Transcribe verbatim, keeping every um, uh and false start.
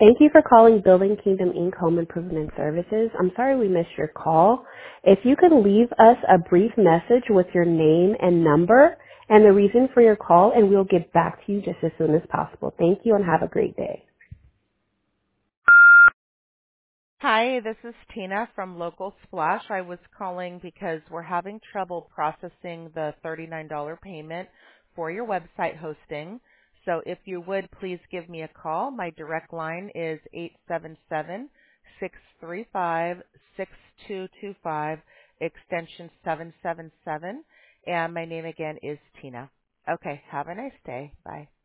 Thank you for calling Building Kingdom Incorporated. Home Improvement Services. I'm sorry we missed your call. If you could leave us a brief message with your name and number and the reason for your call, and we'll get back to you just as soon as possible. Thank you and have a great day. Hi, this is Tina from Local Splash. I was calling because we're having trouble processing the thirty-nine dollars payment for your website hosting. So if you would, please give me a call. My direct line is eight seven seven, six three five, six two two five, extension seven seven seven, and my name again is Tina. Okay, have a nice day. Bye.